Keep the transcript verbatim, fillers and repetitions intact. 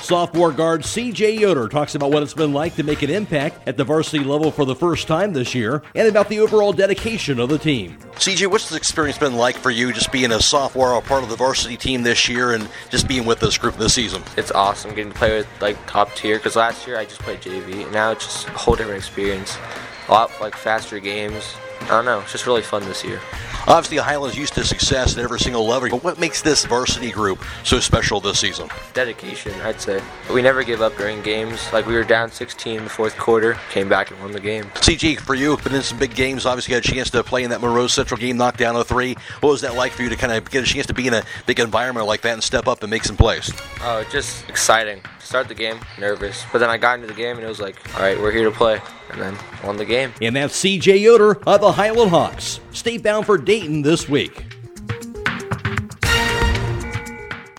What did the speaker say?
Sophomore guard C J Yoder talks about what it's been like to make an impact at the varsity level for the first time this year and about the overall dedication of the team. C J, what's the experience been like for you just being a sophomore, a part of the varsity team this year, and just being with this group this season? It's awesome getting to play with like top tier, because last year I just played J V, and now it's just a whole different experience. A lot like faster games. I don't know, it's just really fun this year. Obviously, Highland's used to success at every single level, but what makes this varsity group so special this season? Dedication, I'd say. We never give up during games. Like, we were down sixteen in the fourth quarter, came back and won the game. C G, for you, been in some big games, obviously got a chance to play in that Monroe Central game, knock down oh three. What was that like for you to kind of get a chance to be in a big environment like that and step up and make some plays? Oh, just exciting. Start the game, nervous. But then I got into the game and it was like, all right, we're here to play. And then won the game. And that's C J Yoder of the Highland Hawks. Stay bound for Dayton this week.